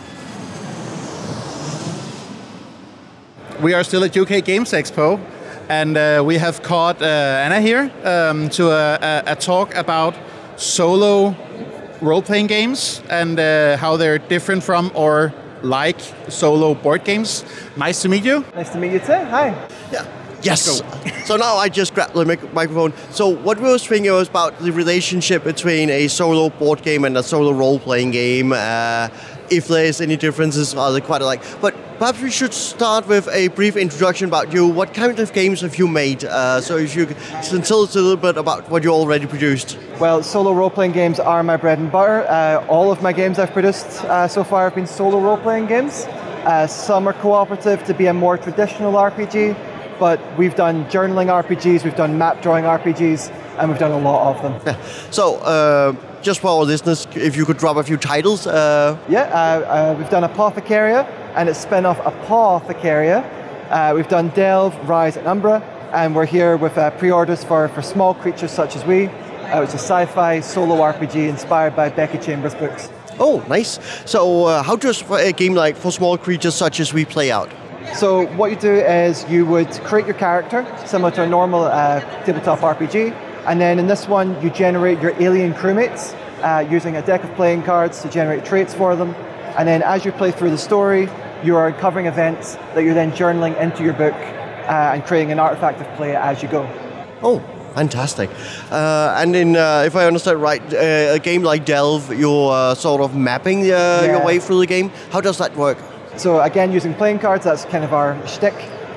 We are still at UK Games Expo, and we have caught Anna here to a talk about solo role-playing games and how they're different from or like solo board games. Nice to meet you. Nice to meet you too. Hi. Yeah. Yes. So now I just grabbed the microphone. So what we were thinking was about the relationship between a solo board game and a solo role-playing game. If there's any differences, are they quite alike? But perhaps we should start with a brief introduction about you. What kind of games have you made? So if you can tell us a little bit about what you already produced. Well, solo role-playing games are my bread and butter. All of my games I've produced so far have been solo role-playing games. Some are cooperative to be a more traditional RPG, but we've done journaling RPGs, we've done map drawing RPGs, and we've done a lot of them. Yeah. So, just for our listeners, if you could drop a few titles. We've done Apothecaria and its spin-off Apothecaria. We've done Delve, Rise, and Umbra, and we're here with pre-orders for Small Creatures Such As We. It's a sci-fi solo RPG inspired by Becky Chambers' books. Oh, nice. So, how does a game like For Small Creatures Such As We play out? So what you do is you would create your character, similar to a normal tabletop RPG, and then in this one you generate your alien crewmates using a deck of playing cards to generate traits for them, and then as you play through the story, you are uncovering events that you're then journaling into your book and creating an artifact of play as you go. Oh, fantastic. And in, if I understand right, a game like Delve, you're sort of mapping your way through the game. How does that work? So again, using playing cards, that's kind of our shtick.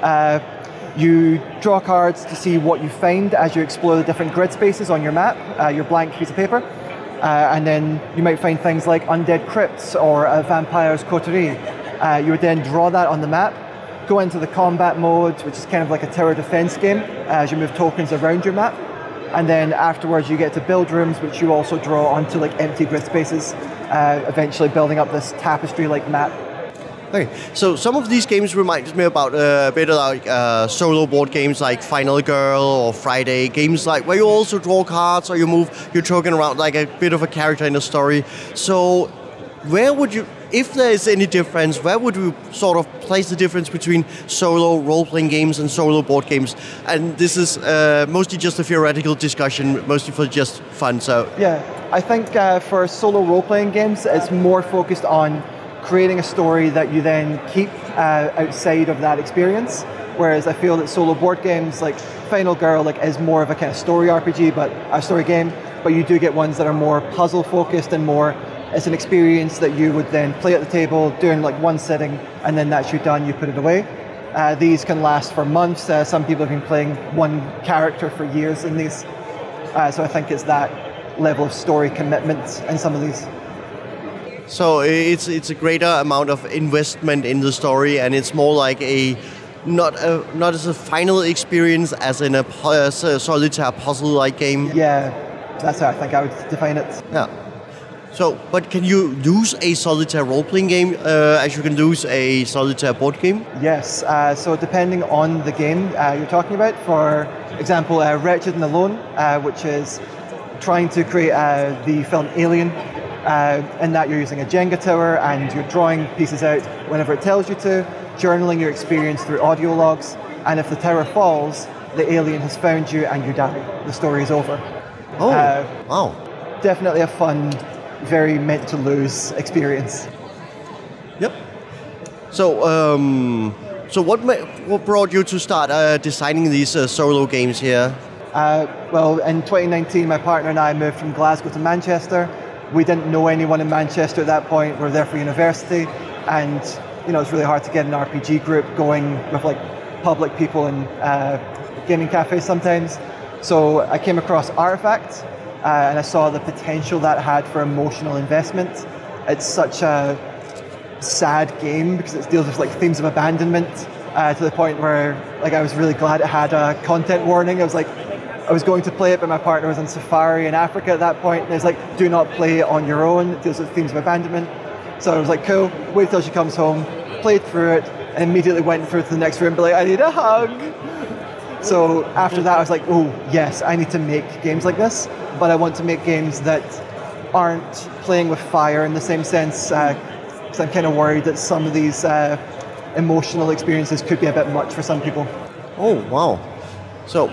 You draw cards to see what you find as you explore the different grid spaces on your map, your blank piece of paper. And then you might find things like undead crypts or a vampire's coterie. You would then draw that on the map, go into the combat mode, which is kind of like a tower defense game, as you move tokens around your map. And then afterwards you get to build rooms, which you also draw onto like empty grid spaces, eventually building up this tapestry-like map. Okay, so some of these games remind me about a bit of like solo board games like Final Girl or Friday, games like where you also draw cards or you move your token around like a bit of a character in a story. So where would you, if there is any difference, where would you sort of place the difference between solo role-playing games and solo board games? And this is mostly just a theoretical discussion, mostly for just fun. So yeah, I think for solo role-playing games, it's more focused on creating a story that you then keep outside of that experience. Whereas I feel that solo board games like Final Girl is more of a kind of story RPG, but a story game. But you do get ones that are more puzzle focused and more. It's an experience that you would then play at the table, doing like one sitting, and then that's you done. You put it away. These can last for months. Some people have been playing one character for years in these. So I think it's that level of story commitment in some of these. So it's a greater amount of investment in the story, and it's more like not as a final experience as in a solitaire puzzle-like game. Yeah, that's how I think I would define it. Yeah. So, but can you use a solitaire role-playing game as you can use a solitaire board game? Yes. So depending on the game you're talking about, for example, Wretched and Alone, which is trying to create the film Alien, in that you're using a Jenga tower and you're drawing pieces out whenever it tells you to, journaling your experience through audio logs, and if the tower falls, the alien has found you and you die. The story is over. Oh, wow. Definitely a fun, very meant to lose experience. Yep. So, what brought you to start designing these solo games here? Well, in 2019, my partner and I moved from Glasgow to Manchester. We didn't know anyone in Manchester at that point. We were there for university, and it's really hard to get an RPG group going with like public people in gaming cafes sometimes. So I came across Artifact, and I saw the potential that had for emotional investment. It's such a sad game because it deals with like themes of abandonment to the point where like I was really glad it had a content warning. I was going to play it, but my partner was on safari in Africa at that point, and it's like, do not play it on your own. It deals with themes of abandonment. So I was like, cool, wait till she comes home, played through it, and immediately went through to the next room, but like, I need a hug. So after that, I was like, oh, yes, I need to make games like this, but I want to make games that aren't playing with fire in the same sense, because I'm kind of worried that some of these emotional experiences could be a bit much for some people. Oh, wow. So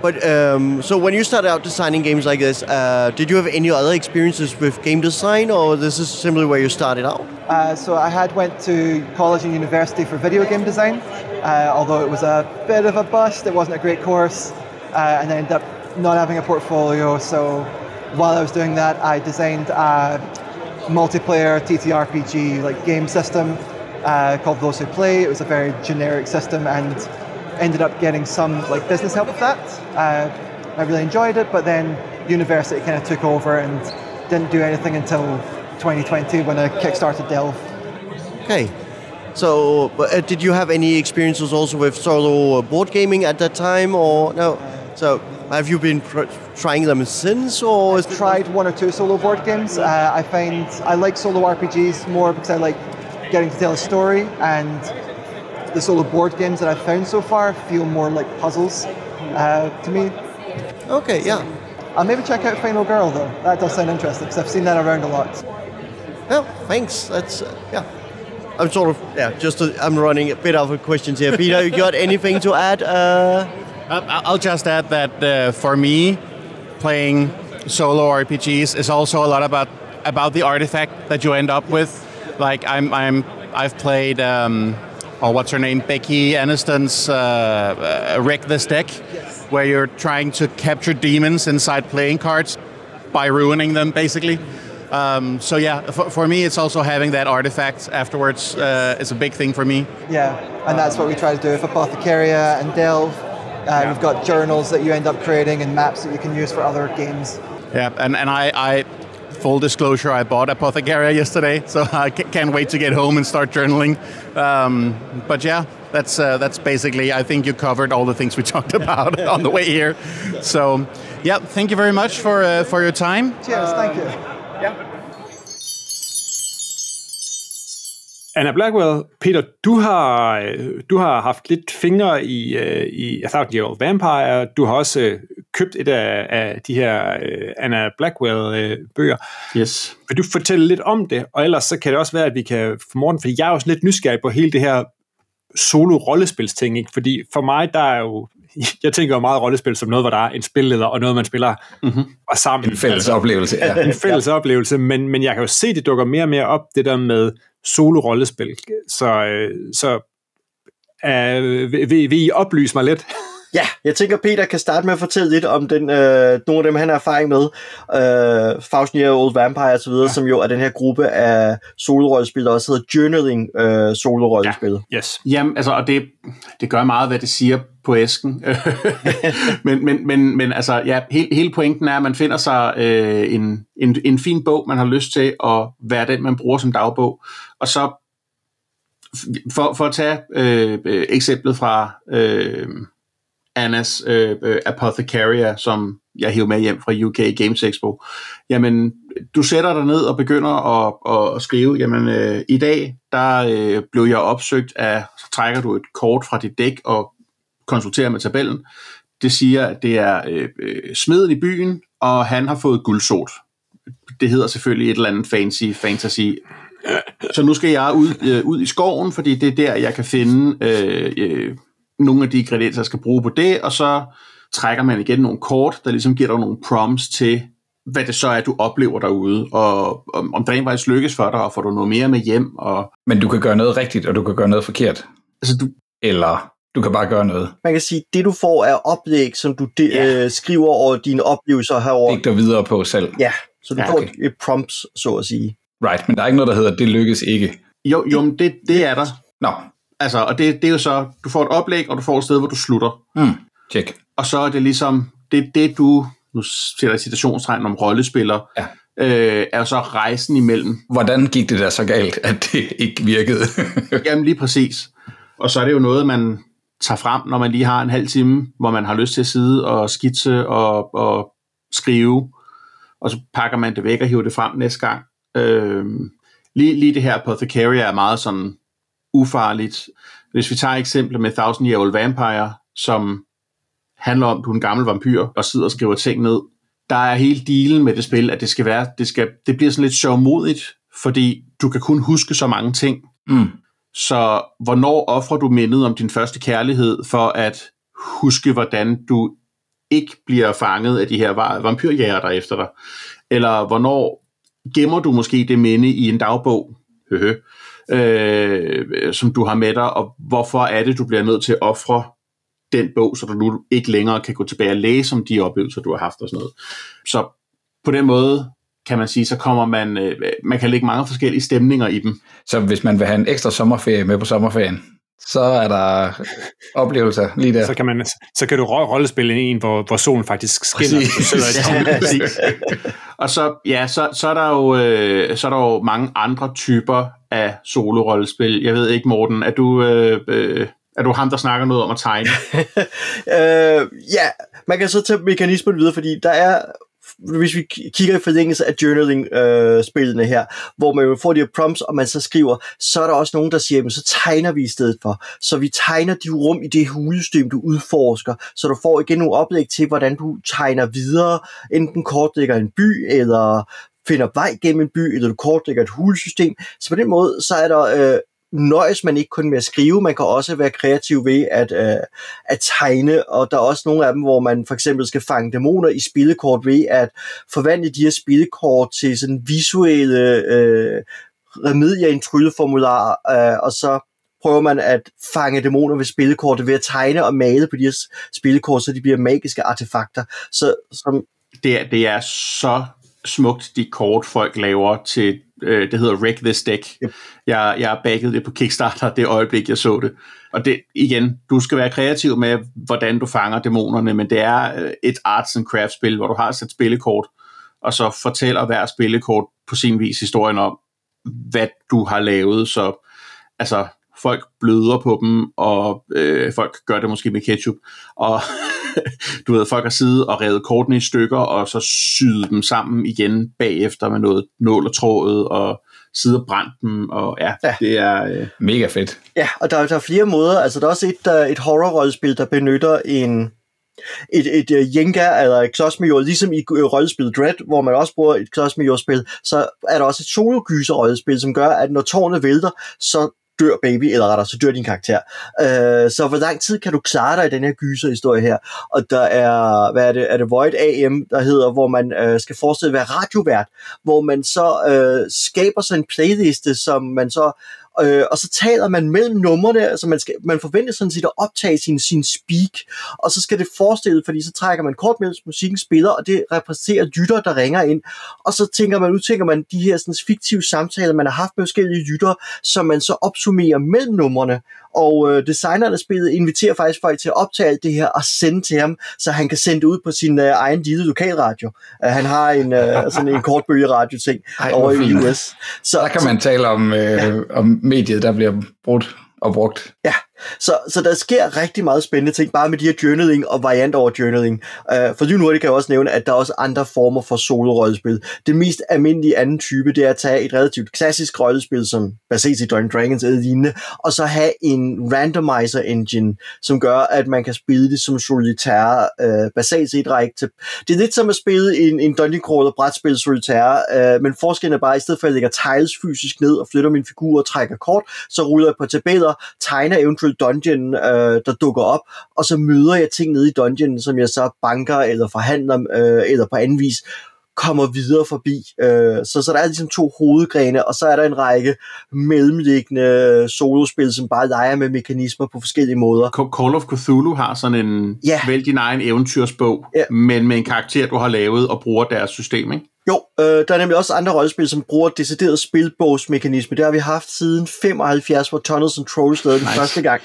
when you started out designing games like this, did you have any other experiences with game design, or this is simply where you started out? So I had went to college and university for video game design, although it was a bit of a bust. It wasn't a great course, and I ended up not having a portfolio. So while I was doing that, I designed a multiplayer TTRPG like game system called Those Who Play. It was a very generic system, and ended up getting some like business help with that. I really enjoyed it, but then university kind of took over and didn't do anything until 2020 when I kickstarted Delve. Okay. So, did you have any experiences also with solo board gaming at that time, or no? So, have you been trying them since, or? I've tried one or two solo board games. I find I like solo RPGs more because I like getting to tell a story, and the solo board games that I've found so far feel more like puzzles to me. Okay, yeah. I'll maybe check out Final Girl though. That does sound interesting because I've seen that around a lot. Oh, thanks. That's yeah. I'm sort of I'm running a bit out of questions here. Peter, you got anything to add? I'll just add that for me, playing solo RPGs is also a lot about the artifact that you end up with. Like I've played. What's her name? Becky Aniston's Wreck This Deck, where you're trying to capture demons inside playing cards by ruining them, basically. So yeah, for me, it's also having that artifact afterwards is a big thing for me. Yeah, and that's what we try to do with Apothecaria and Delve. We've got journals that you end up creating and maps that you can use for other games. Yeah, and I full disclosure, I bought Apothecaria yesterday, so I can't wait to get home and start journaling. But yeah, that's basically, I think you covered all the things we talked about on the way here. So yeah, thank you very much for your time. Cheers, thank you. Yeah. Anna Blackwell, Peter, du har haft lidt fingre i A Thousand Year Old Vampire. Du har også købt et af de her Anna Blackwell-bøger. Yes. Vil du fortælle lidt om det? Og ellers så kan det også være, at vi kan få Morten, fordi jeg er også lidt nysgerrig på hele det her solo-rollespilsting, ikke? Fordi for mig, der er jo... Jeg tænker jo meget rollespil som noget, hvor der er en spilleder, og noget, man spiller og sammen. En fælles oplevelse, ja. En fælles oplevelse, men jeg kan jo se, det dukker mere og mere op, det der med solo-rollespil. Så vil I oplyse mig lidt? Ja, jeg tænker, Peter kan starte med at fortælle lidt om den, nogle af dem, han har erfaring med. Faustier, Old Vampire og så videre, som jo er den her gruppe af solo-rollespil, der også hedder Journaling solo-rollespil. Ja. Yes. Jamen, altså, og det gør meget, hvad det siger på æsken. men altså, ja, hele pointen er, at man finder sig en fin bog, man har lyst til at være den, man bruger som dagbog. Og så, for at tage eksemplet fra Annas Apothecaria, som jeg hiver med hjem fra UK Games Expo. Jamen, du sætter dig ned og begynder at skrive, jamen, i dag, der blev jeg opsøgt af, så trækker du et kort fra dit dæk og konsulterer med tabellen. Det siger, at det er smeden i byen, og han har fået guldsot. Det hedder selvfølgelig et eller andet fantasy. Så nu skal jeg ud i skoven, fordi det er der, jeg kan finde nogle af de ingredienser, jeg skal bruge på det, og så trækker man igen nogle kort, der ligesom giver dig nogle prompts til, hvad det så er, du oplever derude, og om det rent faktisk lykkes for dig, og får du noget mere med hjem. Men du kan gøre noget rigtigt, og du kan gøre noget forkert. Altså, eller du kan bare gøre noget. Man kan sige, at det du får er oplæg, som du skriver over dine oplevelser herover. Digter videre på selv. Ja, så du får et prompts, så at sige. Right, men der er ikke noget, der hedder, det lykkes ikke. Jo, men det er der. Nå. Altså, og det er jo så, du får et oplæg, og du får et sted, hvor du slutter. Check. Og så er det ligesom, det du, nu sætter jeg citationstegn om rollespiller, er jo så rejsen imellem. Hvordan gik det der så galt, at det ikke virkede? Jamen lige præcis. Og så er det jo noget, man tager frem, når man lige har en halv time, hvor man har lyst til at sidde og skitse og skrive, og så pakker man det væk og hiver det frem næste gang. Lige det her Apothecaria er meget sådan ufarligt. Hvis vi tager eksemplet med Thousand Year Old Vampire, som handler om, at du er en gammel vampyr og sidder og skriver ting ned. Der er hele dealen med det spil, at det bliver sådan lidt sjovmodigt, fordi du kan kun huske så mange ting. Så hvornår offrer du mindet om din første kærlighed for at huske, hvordan du ikke bliver fanget af de her vampyrjæger, der er efter dig? Eller hvornår gemmer du måske det minde i en dagbog, som du har med dig, og hvorfor er det, du bliver nødt til at ofre den bog, så du nu ikke længere kan gå tilbage og læse om de oplevelser, du har haft og sådan noget. Så på den måde kan man sige, så kommer man kan lægge mange forskellige stemninger i dem. Så hvis man vil have en ekstra sommerferie med på sommerferien, så er der oplevelser lige der. Så kan du rollespille en, hvor solen faktisk skinner. Og så er der jo mange andre typer af solo-rollespil. Jeg ved ikke, Morten, er du ham, der snakker noget om at tegne? Ja, man kan så tage mekanismen videre, fordi der er, hvis vi kigger i forlængelse af journaling-spillene her, hvor man jo får de her prompts, og man så skriver, så er der også nogen, der siger, men så tegner vi i stedet for. Så vi tegner de rum i det hulesystem, du udforsker, så du får igen nogle oplæg til, hvordan du tegner videre, enten kortlægger en by, eller finder vej gennem en by, eller du kortlægger et hulesystem. Så på den måde, så er der nøjes man ikke kun med at skrive, man kan også være kreativ ved at tegne, og der er også nogle af dem, hvor man for eksempel skal fange dæmoner i spillekort ved at forvandle de her spillekort til sådan visuelle remedier i en trylleformular, og så prøver man at fange dæmoner ved spillekortet ved at tegne og male på de her spillekort, så de bliver magiske artefakter. Det er så smukt, de kort folk laver til, det hedder Wreck This Deck. Yep. Jeg er backet det på Kickstarter, det øjeblik, jeg så det. Og det, igen, du skal være kreativ med, hvordan du fanger dæmonerne, men det er et arts and crafts spil, hvor du har sat spillekort, og så fortæller hver spillekort på sin vis historien om, hvad du har lavet, så altså, folk bløder på dem, og folk gør det måske med ketchup, og du ved, folk har siddet og revet kortene i stykker, og så syet dem sammen igen bagefter med noget nål og tråd, og sidde og brændt dem, og det er mega fedt. Ja, og der er flere måder, altså der er også et horror-rollespil, der benytter et Jenga eller et klodsmajor, ligesom i rollespillet Dread, hvor man også bruger et klodsmajor-spil, så er der også et solo-gyser-rollespil, som gør, at når tårnet vælter, så dør baby, eller rettere, så dør din karakter. Så hvor lang tid kan du klare dig i den her gyserhistorie her? Og der er, er det Void AM, der hedder, hvor man skal forestille at være radiovært, hvor man så skaber sådan en playliste, som man så og så taler man mellem numrene, altså man forventer sådan set at optage sin speak, og så skal det forestille, fordi så trækker man kort, mens musikken spiller, og det repræsenterer lytter, der ringer ind, og så udtænker man de her sådan fiktive samtaler, man har haft med forskellige lytter, som man så opsummerer mellem numrene, og designeren af spillet inviterer faktisk folk til at optage alt det her og sende til ham, så han kan sende det ud på sin egen lille lokalradio. Han har sådan en kortbølgeradio-ting over i US. Så der kan man tale om mediet, der bliver brugt. Ja, så der sker rigtig meget spændende ting, bare med de her journaling og varianter over journaling. For lige nu kan jeg også nævne, at der er også andre former for solo-rollespil. Det mest almindelige anden type, det er at tage et relativt klassisk rollespil, som baserer sig i Dungeons & Dragons eller lignende, og så have en randomizer engine, som gør, at man kan spille det som solitær, basalt set række. Det er lidt som at spille en dungeon crawler brætspil solitær, men forskellen er bare, at i stedet for at jeg lægger tiles fysisk ned og flytter min figur og trækker kort, så ruller jeg på tabeller, tegner eventuelt dungeon, der dukker op, og så møder jeg ting nede i dungeon, som jeg så banker eller forhandler, eller på anden vis kommer videre forbi. Så der er ligesom 2 hovedgrene, og så er der en række mellemliggende solospil, som bare leger med mekanismer på forskellige måder. Call of Cthulhu har sådan en vælg din egen eventyrsbog, men med en karakter, du har lavet og bruger deres system, ikke? Jo, der er nemlig også andre rollespil, som bruger decideret spilbogsmekanisme. Det har vi haft siden 75, hvor Tunnels and Trolls lavede den første gang.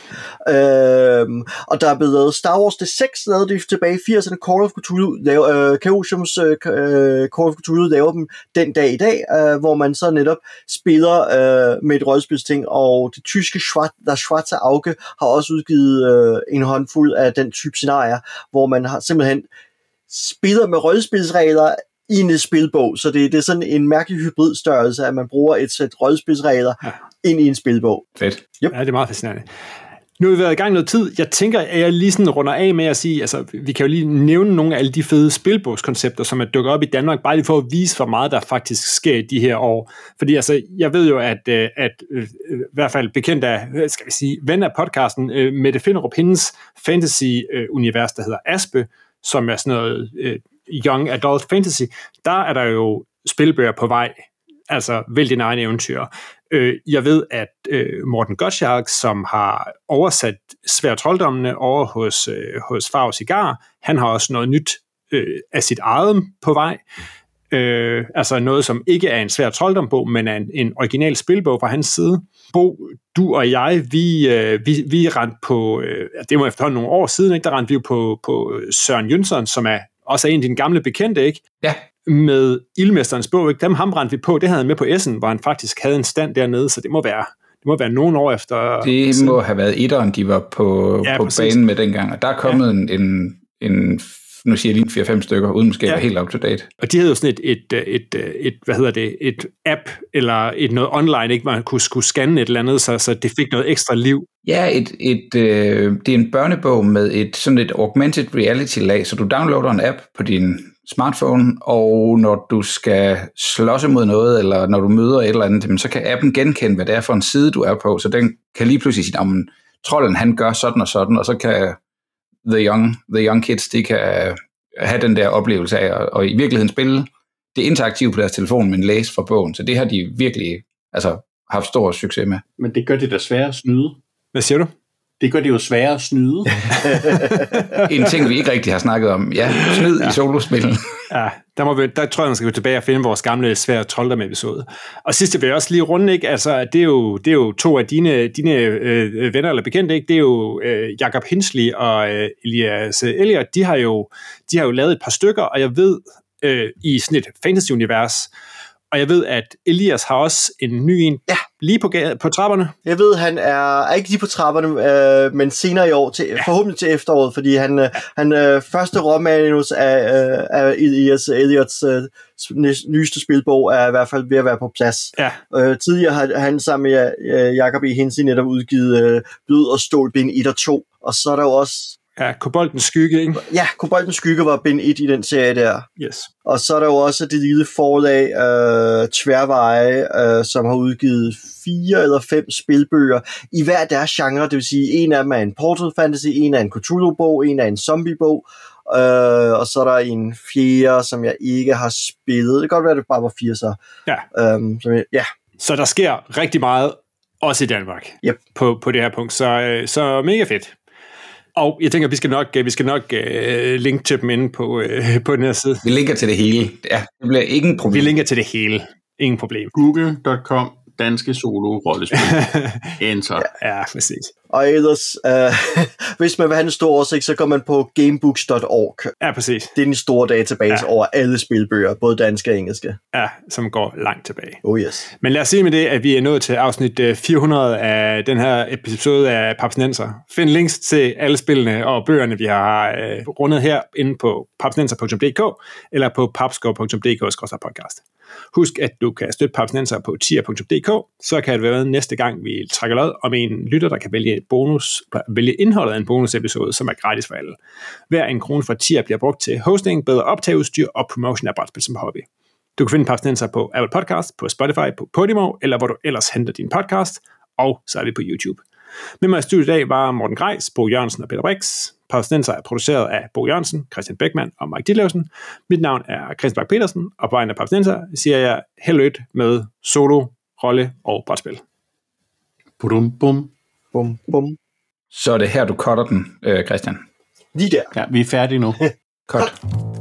Og der er blevet lavet Star Wars D6, lavede det tilbage i 80'erne. Call of Cthulhu, Chaosiums Call of Cthulhu laver dem den dag i dag, hvor man så netop spiller med et rollespilsting, og det tyske Schwarze Auge har også udgivet en håndfuld af den type scenarier, hvor man har simpelthen spiller med rollespilsregler i en spilbog, så det er sådan en mærkelig hybridstørrelse, at man bruger et sæt rollespilsregler ind i en spilbog. Fedt. Yep. Ja, det er meget fascinerende. Nu har vi været i gang noget tid. Jeg tænker, at jeg lige sådan runder af med at sige, altså vi kan jo lige nævne nogle af alle de fede spilbogskoncepter, som er dukket op i Danmark, bare lige for at vise, hvor meget der faktisk sker i de her år. Fordi altså, jeg ved jo, at i hvert fald bekendt af, skal vi sige, ven af podcasten, Mette Finderup, hendes fantasy-univers, der hedder Aspe, som er sådan noget young adult fantasy, der er der jo spilbøger på vej, altså vælg din egen eventyr. Jeg ved, at Morten Gottschalk, som har oversat Sværd Trolddommene over hos Farve Cigar, han har også noget nyt af sit eget på vej. Altså noget, som ikke er en Sværd Trolddombog, men er en original spilbog fra hans side. Bo, du og jeg, vi rendte på, det var efterhånden nogle år siden, ikke? Der rendte vi jo på Søren Jønsson, som er også en af dine gamle bekendte, ikke? Ja. Med Ildmesterens bog, ikke? Dem ham rendte vi på, det havde han med på Essen, hvor han faktisk havde en stand dernede, så det må være nogle år efter. Det må have været etteren, de var på banen med dengang, og der er kommet en nu siger jeg lige 4-5 stykker, uden måske at være helt up to date. Og de havde jo sådan et app, eller noget online, ikke? Man skulle scanne et eller andet, så det fik noget ekstra liv. Ja, det er en børnebog med sådan et augmented reality-lag, så du downloader en app på din smartphone, og når du skal slås imod noget, eller når du møder et eller andet, så kan appen genkende, hvad det er for en side, du er på, så den kan lige pludselig sige, om trolden han gør sådan, og så kan the young kids, de kan have den der oplevelse af, og i virkeligheden spille det interaktive på deres telefon, men læse fra bogen, så det har de virkelig haft stor succes med. Men det gør det da sværere at snyde. Hvad siger du? Det gør det jo sværere at snyde. En ting, vi ikke rigtig har snakket om. Ja, snyd i solospil. Ja, der tror jeg, man skal gå tilbage og finde vores gamle Sværd Trolddom-episode. Og sidst vil jeg også lige runde, ikke? Altså, det er jo 2 af dine venner eller bekendte, ikke? Det er jo Jacob Hinsley og Elias Elliot. De har jo lavet et par stykker, og jeg ved, i sådan et fantasy-univers, og jeg ved, at Elias har også en ny en lige på trapperne. Jeg ved, han er ikke lige på trapperne, men senere i år, forhåbentlig til efteråret, fordi han første råmanus af Elias Elliots nyeste spilbog er i hvert fald ved at være på plads. Ja. Tidligere har han sammen med Jacob E. Hinsley netop udgivet Blod og Stål bind 1 og 2, og så er der jo også Koboldens Skygge, ikke? Ja, Koboldens Skygge var bind 1 i den serie der. Yes. Og så er der jo også det lille forlag, Tværveje, som har udgivet 4 eller 5 spilbøger i hver deres genre. Det vil sige, en af dem er en Portal Fantasy, en er en Cthulhu-bog, en er en zombie-bog, og så er der en 4, som jeg ikke har spillet. Det kan godt være, at det bare var 4 så. Ja. Så der sker rigtig meget. Også i Danmark. Yep. På det her punkt. Så mega fedt. Og jeg tænker, vi skal nok linke til dem inde på den her side. Vi linker til det hele. Ja, det bliver ikke en problem. Vi linker til det hele. Ingen problem. Google.com, danske solo-rollespil. Enter. Ja, præcis. Og ellers, hvis man vil have en stor oversigt, så går man på gamebooks.org. Ja, præcis. Det er en stor database over alle spilbøger, både danske og engelske. Ja, som går langt tilbage. Oh yes. Men lad os sige med det, at vi er nået til afsnit 400 af den her episode af Papsnenser. Find links til alle spillene og bøgerne, vi har rundet her inde på papsnenser.dk eller på papskov.dk/podcast. Husk, at du kan støtte Papsnenser på tier.dk, så kan det være med næste gang, vi trækker lod om en lytter, der kan vælge indholdet af en bonusepisode, som er gratis for alle. Hver en krone fra tier bliver brugt til hosting, bedre optageudstyr og promotion af brætspil som hobby. Du kan finde Papsnenser på Apple Podcast, på Spotify, på Podimo, eller hvor du ellers henter din podcast, og så er vi på YouTube. Med mig i studiet i dag var Morten Grejs, Bo Jørgensen og Peter Brix. Papsnenser er produceret af Bo Jørgensen, Christian Beckmann og Mike Ditlevsen. Mit navn er Christian Bak Petersen, og på vegne af Papsnenser siger jeg held og lykke med solo, rolle og brætspil. Bum, bum. Bum, bum. Så er det her, du cutter den, Christian. Lige der. Ja, vi er færdige nu. Cut.